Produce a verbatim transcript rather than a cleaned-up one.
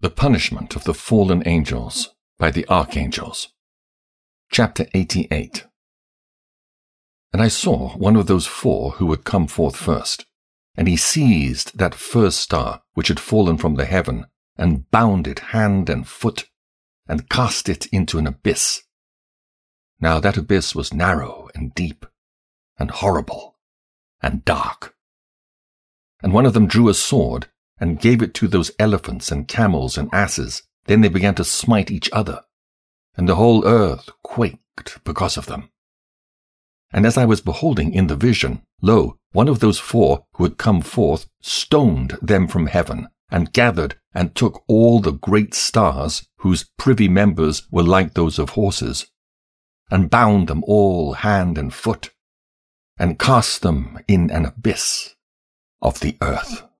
The Punishment of the Fallen Angels by the Archangels. Chapter eighty-eight. And I saw one of those four who had come forth first, and he seized that first star which had fallen from the heaven, and bound it hand and foot, and cast it into an abyss. Now that abyss was narrow and deep, and horrible, and dark. And one of them drew a sword, and gave it to those elephants and camels and asses. Then they began to smite each other, and the whole earth quaked because of them. And as I was beholding in the vision, lo, one of those four who had come forth stoned them from heaven, and gathered and took all the great stars, whose privy members were like those of horses, and bound them all hand and foot, and cast them in an abyss of the earth.